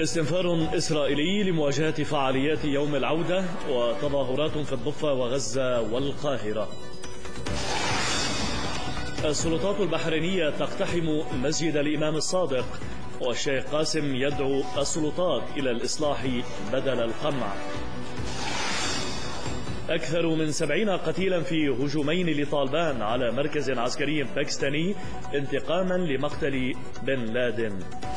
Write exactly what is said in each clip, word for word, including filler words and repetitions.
استنفار إسرائيلي لمواجهة فعاليات يوم العودة وتظاهرات في الضفة وغزة والقاهرة. السلطات البحرينية تقتحم مسجد الإمام الصادق، والشيخ قاسم يدعو السلطات إلى الإصلاح بدل القمع. أكثر من سبعين قتيلا في هجومين لطالبان على مركز عسكري باكستاني انتقاما لمقتل بن لادن.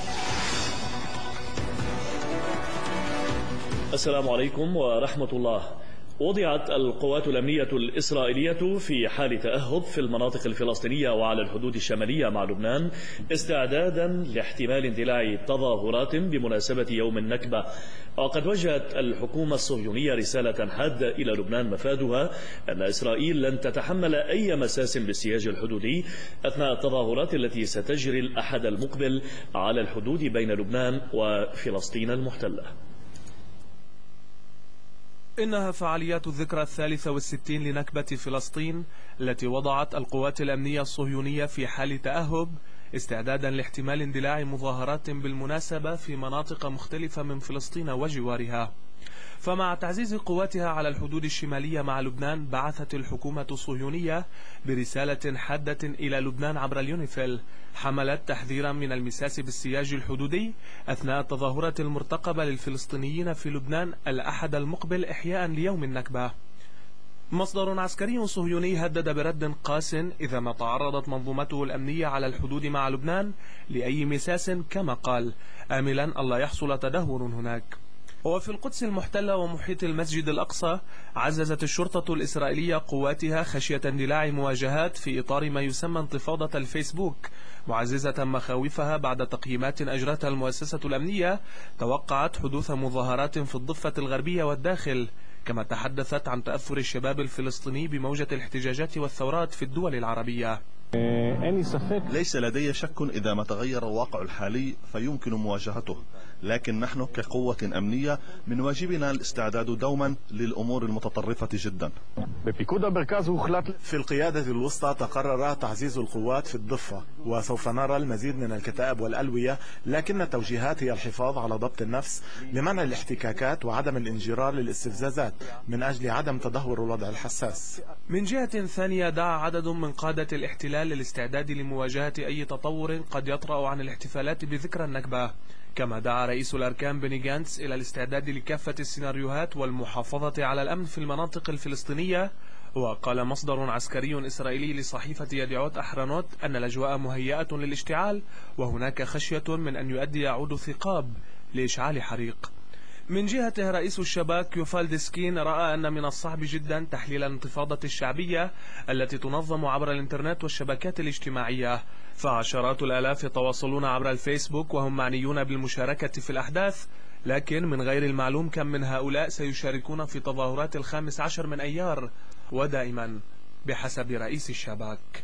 السلام عليكم ورحمة الله. وضعت القوات الأمنية الإسرائيلية في حال تأهب في المناطق الفلسطينية وعلى الحدود الشمالية مع لبنان استعدادا لاحتمال اندلاع تظاهرات بمناسبة يوم النكبة. وقد وجهت الحكومة الصهيونية رسالة حادة إلى لبنان مفادها أن إسرائيل لن تتحمل أي مساس بالسياج الحدودي أثناء التظاهرات التي ستجري الأحد المقبل على الحدود بين لبنان وفلسطين المحتلة. إنها فعاليات الذكرى الثالثة والستين لنكبة فلسطين التي وضعت القوات الأمنية الصهيونية في حال تأهب استعدادا لاحتمال اندلاع مظاهرات بالمناسبة في مناطق مختلفة من فلسطين وجوارها. فمع تعزيز قواتها على الحدود الشمالية مع لبنان، بعثت الحكومة الصهيونية برسالة حادة إلى لبنان عبر اليونيفيل حملت تحذيرا من المساس بالسياج الحدودي أثناء التظاهرة المرتقبة للفلسطينيين في لبنان الأحد المقبل إحياء ليوم النكبة. مصدر عسكري صهيوني هدد برد قاس إذا ما تعرضت منظومته الأمنية على الحدود مع لبنان لأي مساس، كما قال آملا ألا يحصل تدهور هناك. وفي القدس المحتلة ومحيط المسجد الأقصى، عززت الشرطة الإسرائيلية قواتها خشية اندلاع مواجهات في إطار ما يسمى انتفاضة الفيسبوك، معززة مخاوفها بعد تقييمات أجرتها المؤسسة الأمنية توقعت حدوث مظاهرات في الضفة الغربية والداخل، كما تحدثت عن تأثر الشباب الفلسطيني بموجة الاحتجاجات والثورات في الدول العربية. ليس لدي شك إذا ما تغير الواقع الحالي فيمكن مواجهته، لكن نحن كقوة أمنية من واجبنا الاستعداد دوما للأمور المتطرفة جدا. في القيادة الوسطى تقرر تعزيز القوات في الضفة، وسوف نرى المزيد من الكتائب والألوية، لكن التوجيهات هي الحفاظ على ضبط النفس لمنع الاحتكاكات وعدم الانجرار للاستفزازات من أجل عدم تدهور الوضع الحساس. من جهة ثانية، دعا عدد من قادة الاحتلال للاستعداد لمواجهة أي تطور قد يطرأ عن الاحتفالات بذكرى النكبة، كما دعا رئيس الأركان بني جانتس إلى الاستعداد لكافة السيناريوهات والمحافظة على الأمن في المناطق الفلسطينية. وقال مصدر عسكري إسرائيلي لصحيفة يديعوت أحرنوت أن الأجواء مهيئة للاشتعال، وهناك خشية من أن يؤدي عود ثقاب لإشعال حريق. من جهته، رئيس الشباك يوفال ديسكين رأى أن من الصعب جدا تحليل الانتفاضة الشعبية التي تنظم عبر الإنترنت والشبكات الاجتماعية، فعشرات الآلاف يتواصلون عبر الفيسبوك وهم معنيون بالمشاركة في الأحداث، لكن من غير المعلوم كم من هؤلاء سيشاركون في تظاهرات الخامس عشر من أيار، ودائما بحسب رئيس الشباك.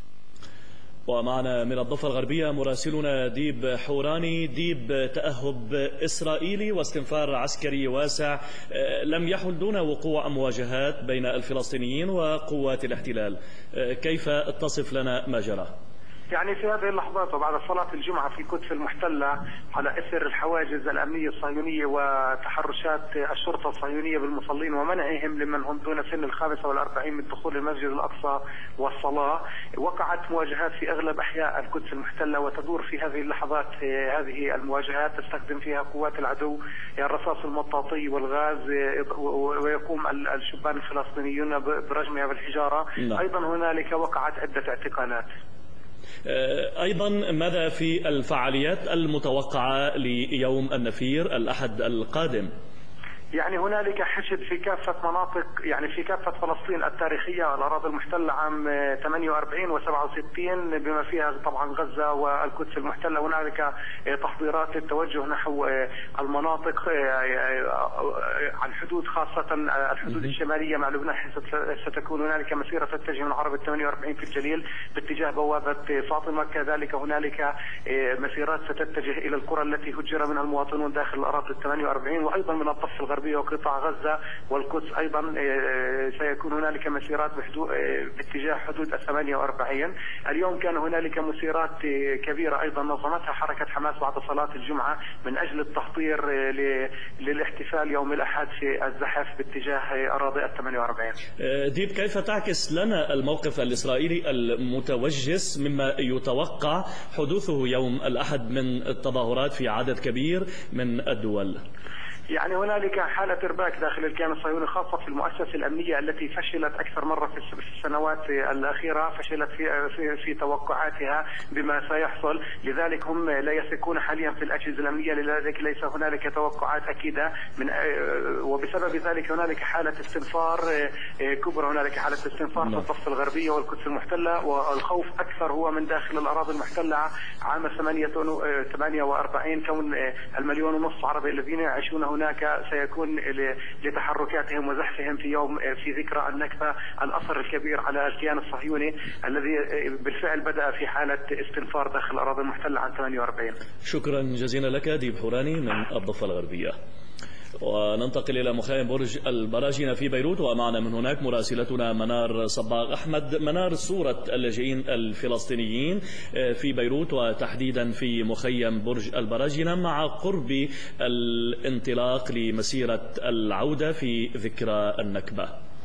ومعنا من الضفة الغربية مراسلنا ديب حوراني. ديب، تأهب إسرائيلي واستنفار عسكري واسع لم يحل دون وقوع مواجهات بين الفلسطينيين وقوات الاحتلال، كيف تصف لنا ما جرى؟ يعني في هذه اللحظات وبعد صلاة الجمعة في القدس المحتلة، على إثر الحواجز الأمنية الصهيونية وتحرشات الشرطة الصهيونية بالمصلين ومنعهم لمن هم دون سن الخامسة والأربعين من دخول المسجد الأقصى والصلاة، وقعت مواجهات في أغلب أحياء القدس المحتلة، وتدور في هذه اللحظات هذه المواجهات تستخدم فيها قوات العدو الرصاص المطاطي والغاز، ويقوم الشبان الفلسطينيون برجمها بالحجارة. أيضا هنالك وقعت عدة اعتقالات. أيضا ماذا في الفعاليات المتوقعة ليوم النفير الأحد القادم؟ يعني هنالك حشد في كافة مناطق، يعني في كافة فلسطين التاريخية، الأراضي المحتلة عام ثمانية وأربعين وسبعة وستين بما فيها طبعا غزة والقدس المحتلة. هنالك تحضيرات للتوجه نحو المناطق على الحدود، خاصة الحدود الشمالية مع لبنان، حيث ستكون هنالك مسيرة تتجه من عربة ثمانية وأربعين في الجليل باتجاه بوابة فاطمة. كذلك هنالك مسيرات ستتجه إلى القرى التي هجر منها المواطنون داخل الأراضي ثمانية وأربعين، وأيضا من الضفة الغربية الغربية وقطاع غزة والقدس. أيضا سيكون هنالك مسيرات باتجاه حدود الثمانية وأربعين. اليوم كان هنالك مسيرات كبيرة أيضا نظمتها حركة حماس بعد صلاة الجمعة من أجل التحضير للاحتفال يوم الأحد في الزحف باتجاه أراضي الثمانية وأربعين. ديب، كيف تعكس لنا الموقف الإسرائيلي المتوجس مما يتوقع حدوثه يوم الأحد من التظاهرات في عدد كبير من الدول؟ يعني هنالك حالة إرباك داخل الكيان الصهيوني، خاصة في المؤسسة الأمنية التي فشلت أكثر مرة في السنوات الأخيرة، فشلت في في, في توقعاتها بما سيحصل. لذلك هم لا يثقون حاليا في الأجهزة الأمنية، لذلك ليس هنالك توقعات أكيدة من وبسبب ذلك هنالك حالة استنفار كبرى، هنالك حالة استنفار في الضفة الغربية والقدس المحتلة، والخوف أكثر هو من داخل الأراضي المحتلة عام ثمانية وأربعين، كون المليون ونصف عربي الذين يعيشون هناك سيكون لتحركاتهم وزحفهم في يوم في ذكرى النكبة الأثر الكبير على الكيان الصهيوني الذي بالفعل بدأ في حالة استنفار داخل الأراضي المحتلة عام ثمانية وأربعين. شكرا جزيلا لك ديب حوراني من الضفة الغربية. وننتقل إلى مخيم برج البراجين في بيروت، ومعنا من هناك مراسلتنا منار صباغ أحمد. منار، صورة اللاجئين الفلسطينيين في بيروت وتحديدا في مخيم برج البراجين مع قرب الانطلاق لمسيرة العودة في ذكرى النكبة.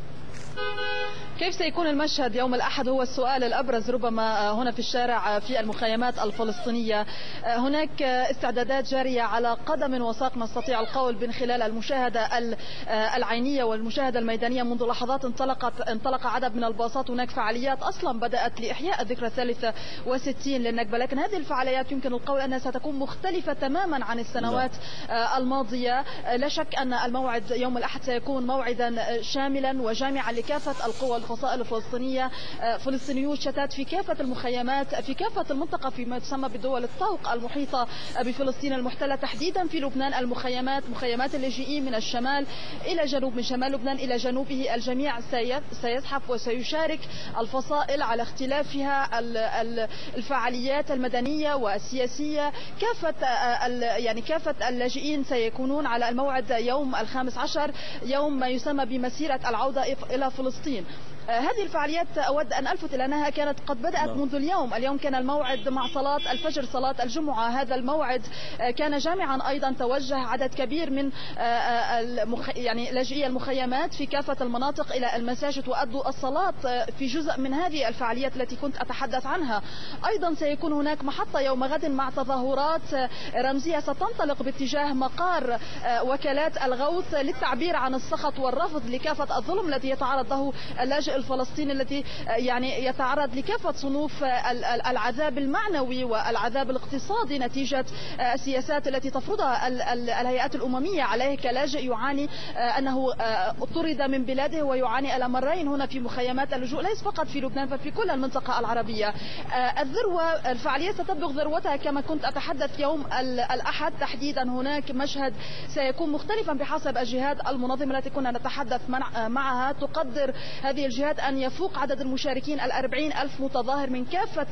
كيف سيكون المشهد يوم الأحد هو السؤال الأبرز ربما هنا في الشارع في المخيمات الفلسطينية. هناك استعدادات جارية على قدم وساق نستطيع القول من خلال المشاهدة العينية والمشاهدة الميدانية. منذ لحظات انطلقت انطلق عدد من الباصات، هناك فعاليات أصلا بدأت لإحياء الذكرى الثالثة والستين للنكبة، لكن هذه الفعاليات يمكن القول أنها ستكون مختلفة تماما عن السنوات الماضية. لا شك أن الموعد يوم الأحد سيكون موعدا شاملا وجامعا لكافة القوى الفصائل الفلسطينية. فلسطينيون شتات في كافة المخيمات في كافة المنطقة فيما تسمى بدول الطوق المحيطة بفلسطين المحتلة، تحديدا في لبنان. المخيمات مخيمات اللاجئين من الشمال إلى جنوب، من شمال لبنان إلى جنوبه، الجميع سيزحف وسيشارك الفصائل على اختلافها الفعاليات المدنية والسياسية. كافة يعني كافة اللاجئين سيكونون على الموعد يوم الخامس عشر، يوم ما يسمى بمسيرة العودة إلى فلسطين. هذه الفعاليات أود أن ألفت إلى أنها كانت قد بدأت منذ اليوم. اليوم كان الموعد مع صلاة الفجر، صلاة الجمعة. هذا الموعد كان جامعا أيضا. توجه عدد كبير من المخ... يعني لاجئي المخيمات في كافة المناطق إلى المساجد وأدوا الصلاة في جزء من هذه الفعاليات التي كنت أتحدث عنها. أيضا سيكون هناك محطة يوم غد مع تظاهرات رمزية ستنطلق باتجاه مقار وكالات الغوث للتعبير عن السخط والرفض لكافة الظلم الذي يتعرض له اللاجئ الفلسطيني، الذي يعني يتعرض لكافة صنوف العذاب المعنوي والعذاب الاقتصادي نتيجة السياسات التي تفرضها الهيئات الأممية عليه كلاجئ يعاني أنه طرد من بلاده ويعاني الأمرين هنا في مخيمات اللجوء، ليس فقط في لبنان ففي كل المنطقة العربية. الذروة الفعالية ستبلغ ذروتها كما كنت أتحدث يوم الأحد تحديدا. هناك مشهد سيكون مختلفا بحسب الجهات المنظمة التي كنا نتحدث معها. تقدر هذه الجهات أن يفوق عدد المشاركين الأربعين ألف متظاهر من كافة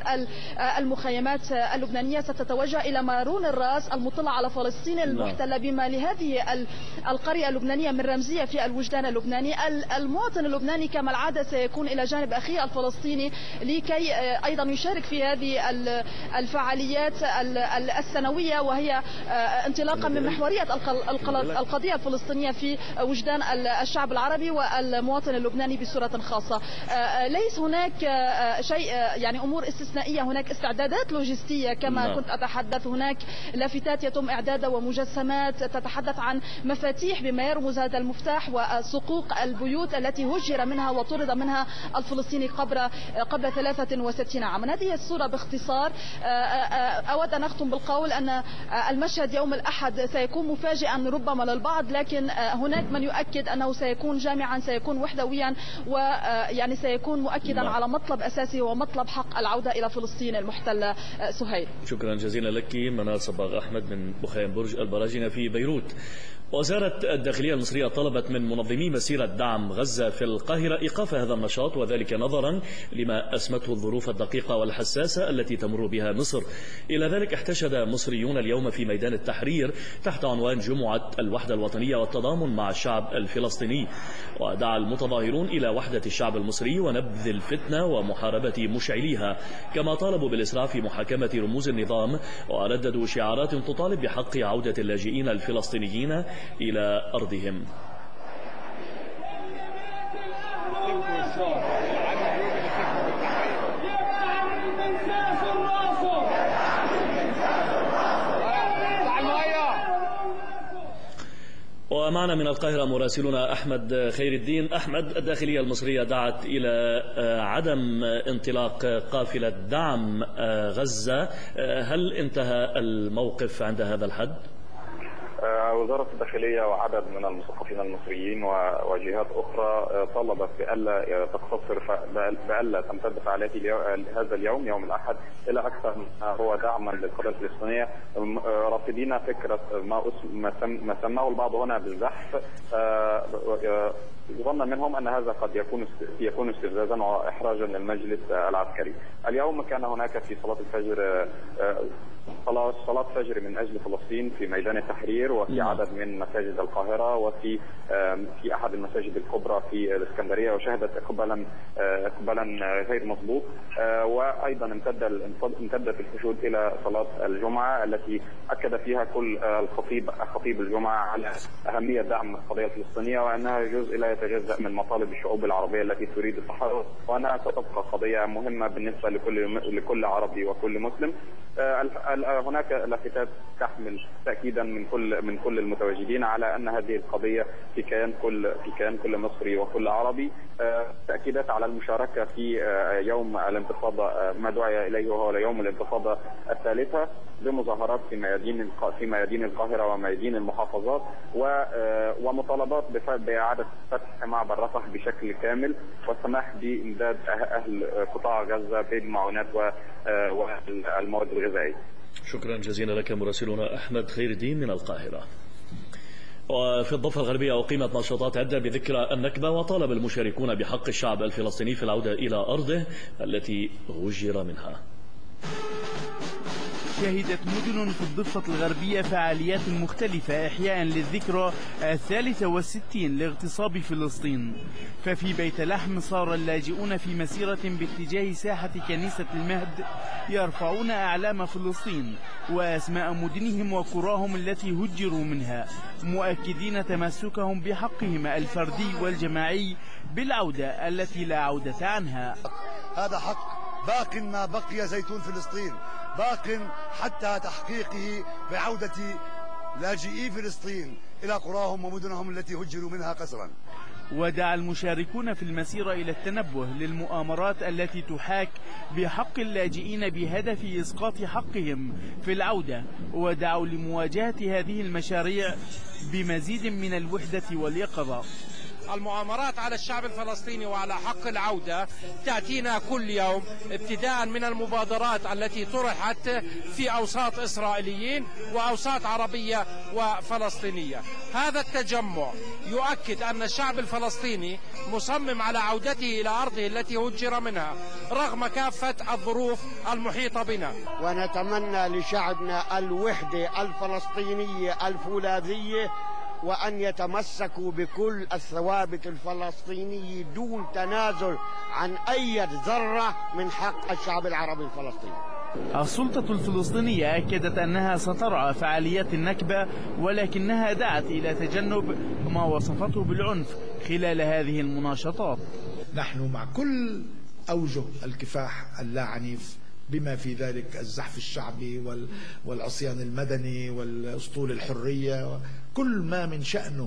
المخيمات اللبنانية ستتوجه إلى مارون الراس المطلة على فلسطين المحتلة، بما لهذه القرية اللبنانية من رمزية في الوجدان اللبناني. المواطن اللبناني كما العادة سيكون إلى جانب أخيه الفلسطيني لكي أيضا يشارك في هذه الفعاليات السنوية، وهي انطلاقا من محورية القضية الفلسطينية في وجدان الشعب العربي والمواطن اللبناني بصورة خاصة. ليس هناك شيء يعني أمور استثنائية، هناك استعدادات لوجستية كما لا. كنت أتحدث. هناك لافتات يتم إعدادها ومجسمات تتحدث عن مفاتيح بما يرمز هذا المفتاح وصقوق البيوت التي هجر منها وطرد منها الفلسطيني قبل قبل ثلاثة وستين عاما. هذه الصورة باختصار. أود أن أختم بالقول أن المشهد يوم الأحد سيكون مفاجئا ربما للبعض، لكن هناك من يؤكد أنه سيكون جامعا، سيكون وحدويا و يعني سيكون مؤكدا نعم. على مطلب أساسي ومطلب حق العودة إلى فلسطين المحتلة. سهيل. شكرا جزيلا لك منال صباغ أحمد من مخيم برج البراجنة في بيروت. وزارة الداخلية المصرية طلبت من منظمي مسيرة دعم غزة في القاهرة إيقاف هذا النشاط، وذلك نظرا لما أسمته الظروف الدقيقة والحساسة التي تمر بها مصر. إلى ذلك احتشد مصريون اليوم في ميدان التحرير تحت عنوان جمعة الوحدة الوطنية والتضامن مع الشعب الفلسطيني، ودعا المتظاهرون إلى وحدة الشعب المصري ونبذ الفتنة ومحاربة مشعليها، كما طالبوا بالإسراع في محاكمة رموز النظام ورددوا شعارات تطالب بحق عودة اللاجئين الفلسطينيين إلى أرضهم. ومعنا من القاهرة مراسلنا أحمد خير الدين. أحمد، الداخلية المصرية دعت إلى عدم انطلاق قافلة دعم غزة، هل انتهى الموقف عند هذا الحد؟ وزارة الداخلية وعدد من المثقفين المصريين وجهات أخرى طلبت بألا تقتصر بألا تمتد فعاليات هذا اليوم يوم الأحد إلى أكثر ما هو دعما للقضية الفلسطينية، رافضين فكرة ما سماه البعض هنا بالزحف، ظن منهم أن هذا قد يكون يكون استفزازا وإحراجا للمجلس العسكري. اليوم كان هناك في صلاة الفجر صلاة صلاة فجر من أجل فلسطين في ميدان التحرير وفي عدد من مساجد القاهرة وفي في أحد المساجد الكبرى في الإسكندرية، وشهدت إقبالا إقبالا غير مسبوق. وأيضا امتد امتدت الحشود إلى صلاة الجمعة التي أكد فيها كل الخطيب خطيب الجمعة على أهمية دعم القضية الفلسطينية، وأنها جزء لا يتجزأ من مطالب الشعوب العربية التي تريد التحرر، وأنها ستبقى قضية مهمة بالنسبة لكل لكل عربي وكل مسلم. هناك لافتات تحمل تأكيدا من كل من كل المتواجدين على أن هذه القضية في كيان كل في كيان كل مصري وكل عربي، تأكيدات على المشاركة في يوم الانتفاضة ما دعي إليه وهو يوم الانتفاضة الثالثة بمظاهرات في ميادين في ميادين القاهرة وميادين المحافظات، ومطالبات بإعادة فتح معبر رفح بشكل كامل والسماح بإمداد أهل قطاع غزة بالمعونات والمواد الغذائية. شكرا جزيلا لك مراسلنا أحمد خير الدين من القاهرة. وفي الضفة الغربية أقيمت نشاطات عدة بذكرى النكبة، وطالب المشاركون بحق الشعب الفلسطيني في العودة إلى أرضه التي هجر منها. شهدت مدن في الضفة الغربية فعاليات مختلفة إحياء للذكرى الثالثة والستين لاغتصاب فلسطين. ففي بيت لحم صار اللاجئون في مسيرة باتجاه ساحة كنيسة المهد يرفعون أعلام فلسطين وأسماء مدنهم وقراهم التي هجروا منها، مؤكدين تمسكهم بحقهم الفردي والجماعي بالعودة التي لا عودة عنها. هذا حق باق ما بقي زيتون فلسطين، باق حتى تحقيقه بعودة لاجئي فلسطين إلى قراهم ومدنهم التي هجروا منها قسرا. ودعا المشاركون في المسيرة إلى التنبه للمؤامرات التي تحاك بحق اللاجئين بهدف إسقاط حقهم في العودة، ودعوا لمواجهة هذه المشاريع بمزيد من الوحدة واليقظة. المؤامرات على الشعب الفلسطيني وعلى حق العودة تأتينا كل يوم، ابتداء من المبادرات التي طرحت في أوساط إسرائيليين وأوساط عربية وفلسطينية. هذا التجمع يؤكد أن الشعب الفلسطيني مصمم على عودته إلى أرضه التي هجر منها رغم كافة الظروف المحيطة بنا. ونتمنى لشعبنا الوحدة الفلسطينية الفولاذية، وأن يتمسكوا بكل الثوابت الفلسطينية دون تنازل عن أي ذرة من حق الشعب العربي الفلسطيني. السلطة الفلسطينية أكدت أنها سترعى فعاليات النكبة، ولكنها دعت إلى تجنب ما وصفته بالعنف خلال هذه المناشطات. نحن مع كل أوجه الكفاح اللاعنيف بما في ذلك الزحف الشعبي والعصيان المدني والأسطول الحرية، كل ما من شأنه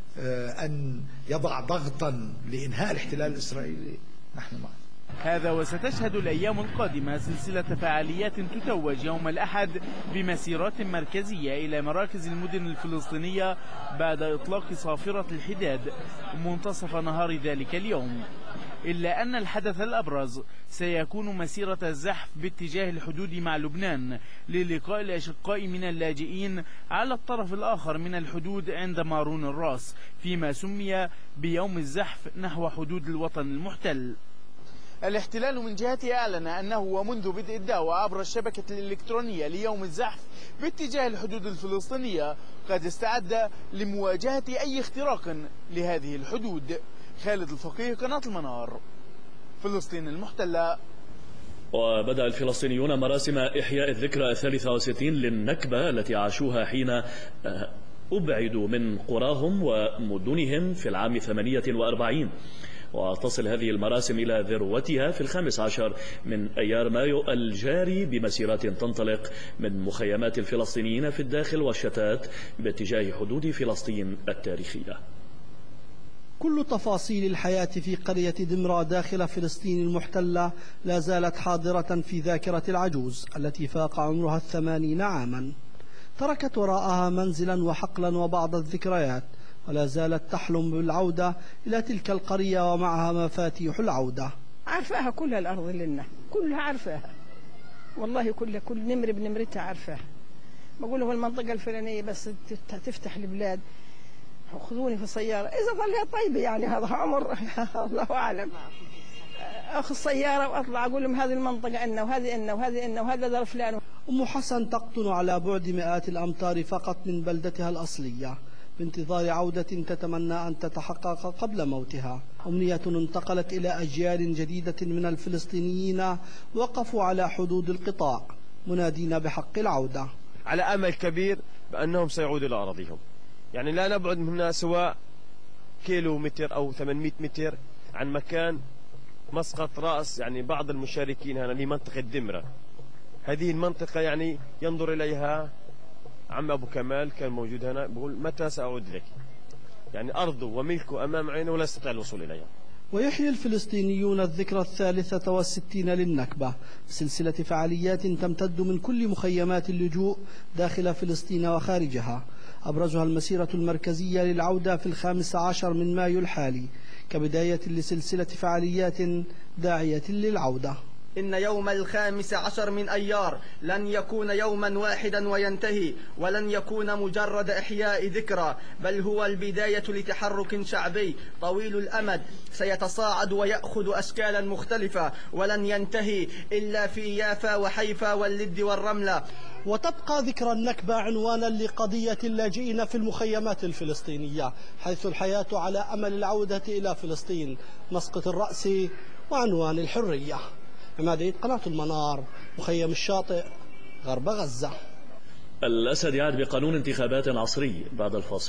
أن يضع ضغطا لإنهاء الاحتلال الإسرائيلي نحن معه. هذا وستشهد الأيام القادمة سلسلة فعاليات تتوج يوم الأحد بمسيرات مركزية إلى مراكز المدن الفلسطينية بعد إطلاق صافرة الحداد منتصف نهار ذلك اليوم. إلا أن الحدث الأبرز سيكون مسيرة الزحف باتجاه الحدود مع لبنان للقاء الأشقاء من اللاجئين على الطرف الآخر من الحدود عند مارون الراس، فيما سمي بيوم الزحف نحو حدود الوطن المحتل. الاحتلال من جهته أعلن أنه ومنذ بدء الدعوة عبر الشبكة الإلكترونية ليوم الزحف باتجاه الحدود الفلسطينية قد استعد لمواجهة أي اختراق لهذه الحدود. خالد الفقيه، قناة المنار، فلسطين المحتلة. وبدأ الفلسطينيون مراسم إحياء الذكرى الثالثة والستين للنكبة التي عاشوها حين أبعدوا من قراهم ومدنهم في العام ثمانية وأربعين، وتصل هذه المراسم إلى ذروتها في الخامس عشر من أيار مايو الجاري بمسيرات تنطلق من مخيمات الفلسطينيين في الداخل والشتات باتجاه حدود فلسطين التاريخية. كل تفاصيل الحياة في قرية دمرة داخل فلسطين المحتلة لا زالت حاضرة في ذاكرة العجوز التي فاق عمرها الثمانين عاما. تركت وراءها منزلا وحقلا وبعض الذكريات، ولا زالت تحلم بالعودة إلى تلك القرية ومعها مفاتيح العودة. عارفاها كلها الأرض لنا، كلها عارفاها والله، كلها كل نمر بنمرتها عارفاها. بقول له المنطقة الفلانية بس تفتح البلاد خذوني في السيارة إذا طلعت طيبة، يعني هذا عمر الله أعلم. أخذ السيارة وأطلع أقول لهم هذه المنطقة إنه وهذه إنه وهذه إنه وهذا ذا فلان. أم حسن تقطن على بعد مئات الأمتار فقط من بلدتها الأصلية بانتظار عودة تتمنى أن تتحقق قبل موتها. أمنية انتقلت إلى أجيال جديدة من الفلسطينيين وقفوا على حدود القطاع منادين بحق العودة، على أمل كبير بأنهم سيعودوا إلى أراضيهم. يعني لا نبعد هنا سواء كيلو متر أو ثمانمئة متر عن مكان مسقط رأس يعني بعض المشاركين هنا لمنطقة دمرة. هذه المنطقة يعني ينظر إليها عم أبو كمال، كان موجود هنا، بقول متى سأعود لك؟ يعني أرضه وملكه أمام عينه ولا يستطيع الوصول إليها. ويحيي الفلسطينيون الذكرى الثالثة والستين للنكبة بسلسلة فعاليات تمتد من كل مخيمات اللجوء داخل فلسطين وخارجها، أبرزها المسيرة المركزية للعودة في الخامس عشر من مايو الحالي كبداية لسلسلة فعاليات داعية للعودة. إن يوم الخامس عشر من أيار لن يكون يوما واحدا وينتهي، ولن يكون مجرد إحياء ذكرى، بل هو البداية لتحرك شعبي طويل الأمد سيتصاعد ويأخذ أشكالا مختلفة، ولن ينتهي إلا في يافا وحيفا واللد والرملة. وتبقى ذكرى النكبة عنوانا لقضية اللاجئين في المخيمات الفلسطينية، حيث الحياة على أمل العودة إلى فلسطين، مسقط الرأس وعنوان الحرية. عماد عيد، قناة المنار، مخيم الشاطئ، غرب غزة. الأسد يعد بقانون انتخابات عصري بعد الفاصل.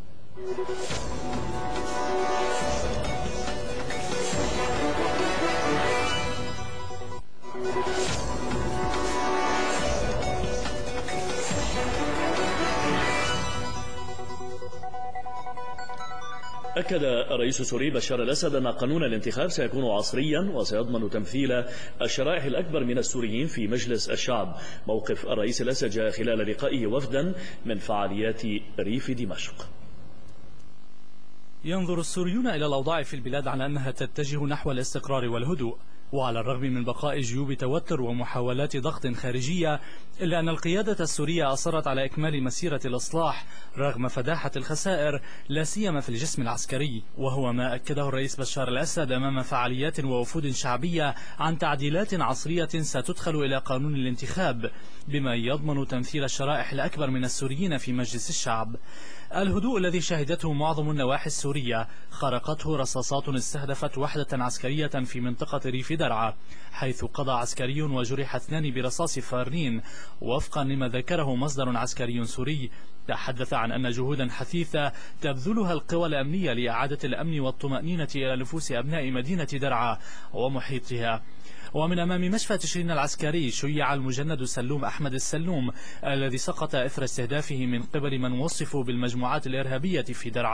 أكد الرئيس السوري بشار الأسد أن قانون الانتخاب سيكون عصريا وسيضمن تمثيل الشرائح الأكبر من السوريين في مجلس الشعب. موقف الرئيس الأسد جاء خلال لقائه وفدا من فعاليات ريف دمشق. ينظر السوريون إلى الأوضاع في البلاد على أنها تتجه نحو الاستقرار والهدوء، وعلى الرغم من بقاء جيوب توتر ومحاولات ضغط خارجية، إلا أن القيادة السورية أصرت على إكمال مسيرة الإصلاح رغم فداحة الخسائر لا سيما في الجسم العسكري، وهو ما أكده الرئيس بشار الأسد أمام فعاليات ووفود شعبية عن تعديلات عصرية ستدخل إلى قانون الانتخاب بما يضمن تمثيل الشرائح الأكبر من السوريين في مجلس الشعب. الهدوء الذي شهدته معظم النواحي السورية خرقته رصاصات استهدفت وحدة عسكرية في منطقة ريف درعا، حيث قضى عسكري وجرح اثنان برصاص فارين، وفقا لما ذكره مصدر عسكري سوري تحدث عن أن جهودا حثيثة تبذلها القوى الأمنية لإعادة الأمن والطمأنينة إلى نفوس أبناء مدينة درعا ومحيطها. ومن أمام مشفى تشرين العسكري شيع المجند سلوم أحمد السلوم الذي سقط إثر استهدافه من قبل من وصفوا بالمجموعات الإرهابية في درعا،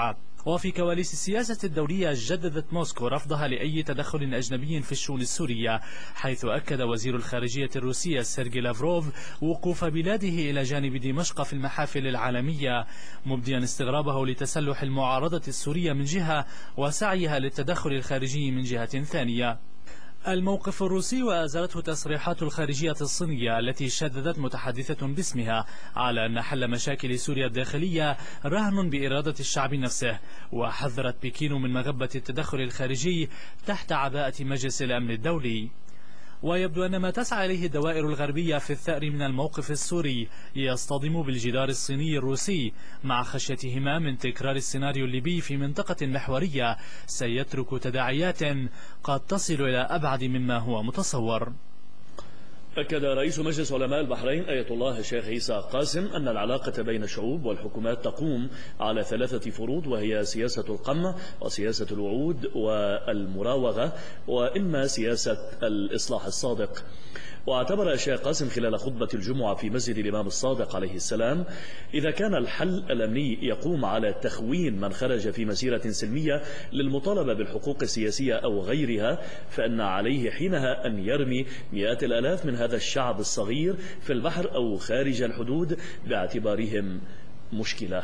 وفي كواليس السياسة الدولية جددت موسكو رفضها لأي تدخل أجنبي في الشؤون السورية، حيث أكد وزير الخارجية الروسي سيرجي لافروف وقوف بلاده إلى جانب دمشق في المحافل العالمية، مبديا استغرابه لتسلح المعارضة السورية من جهة وسعيها للتدخل الخارجي من جهة ثانية. الموقف الروسي وأزالته تصريحات الخارجية الصينية التي شددت متحدثة باسمها على أن حل مشاكل سوريا الداخلية رهن بإرادة الشعب نفسه، وحذرت بكين من مغبة التدخل الخارجي تحت عباءة مجلس الأمن الدولي. ويبدو أن ما تسعى إليه الدوائر الغربية في الثأر من الموقف السوري يصطدم بالجدار الصيني الروسي، مع خشيتهما من تكرار السيناريو الليبي في منطقة محورية سيترك تداعيات قد تصل إلى أبعد مما هو متصور. أكد رئيس مجلس علماء البحرين آية الله الشيخ عيسى قاسم أن العلاقة بين الشعوب والحكومات تقوم على ثلاثة فروض، وهي سياسة القمع وسياسة الوعود والمراوغة، وإما سياسة الإصلاح الصادق. واعتبر الشيخ قاسم خلال خطبة الجمعة في مسجد الإمام الصادق عليه السلام إذا كان الحل الأمني يقوم على تخوين من خرج في مسيرة سلمية للمطالبة بالحقوق السياسية أو غيرها، فإن عليه حينها أن يرمي مئات الآلاف من هذا الشعب الصغير في البحر أو خارج الحدود باعتبارهم مشكلة.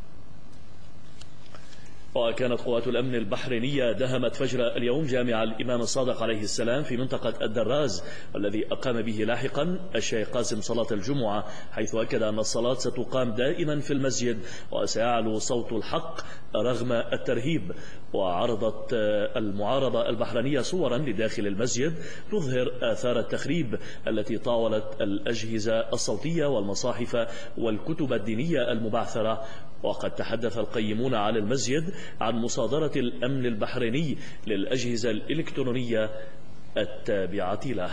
وكانت قوات الأمن البحرينية دهمت فجر اليوم جامع الإمام الصادق عليه السلام في منطقة الدراز، والذي أقام به لاحقا الشيخ قاسم صلاة الجمعة، حيث أكد أن الصلاة ستقام دائما في المسجد وسيعلو صوت الحق رغم الترهيب. وعرضت المعارضة البحرينية صورا لداخل المسجد تظهر آثار التخريب التي طاولت الأجهزة الصوتية والمصاحف والكتب الدينية المبعثرة. وقد تحدث القيمون على المسجد عن مصادرة الأمن البحريني للأجهزة الإلكترونية التابعة له.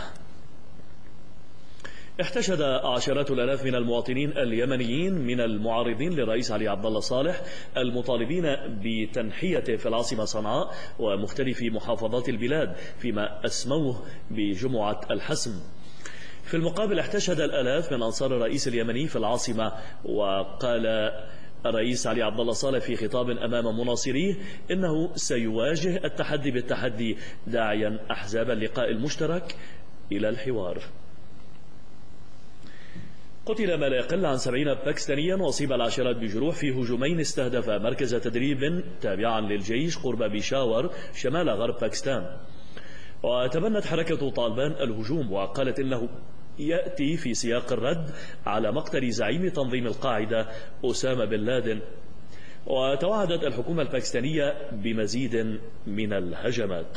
احتشد عشرات الآلاف من المواطنين اليمنيين من المعارضين للرئيس علي عبد الله صالح المطالبين بتنحيته في العاصمة صنعاء ومختلف محافظات البلاد فيما أسموه بجمعة الحسم. في المقابل احتشد الآلاف من أنصار الرئيس اليمني في العاصمة، وقال الرئيس علي عبد الله صالح في خطاب أمام مناصريه إنه سيواجه التحدي بالتحدي، داعيا أحزاب اللقاء المشترك إلى الحوار. قتل ما لا يقل عن سبعين باكستانيا وأصيب العشرات بجروح في هجومين استهدفا مركز تدريب تابعا للجيش قرب بيشاور شمال غرب باكستان. وتبنت حركة طالبان الهجوم وقالت إنه يأتي في سياق الرد على مقتل زعيم تنظيم القاعدة أسامة بن لادن. وتوعدت الحكومة الباكستانية بمزيد من الهجمات.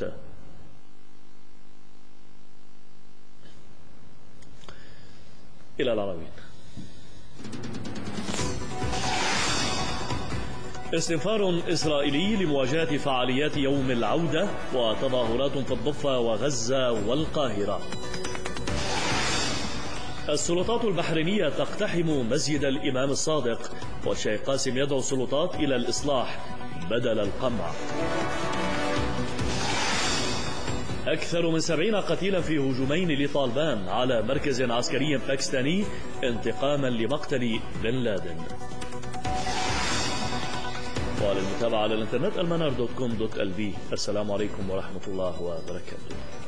إلى العناوين. استنفار إسرائيلي لمواجهة فعاليات يوم العودة وتظاهرات في الضفة وغزة والقاهرة. السلطات البحرينية تقتحم مسجد الإمام الصادق، والشيخ قاسم يدعو السلطات إلى الإصلاح بدل القمع. أكثر من سبعين قتيلا في هجومين لطالبان على مركز عسكري باكستاني انتقاما لمقتل بن لادن. وللمتابعة على الانترنت المنار دوت كوم دوت ال بي. السلام عليكم ورحمة الله وبركاته.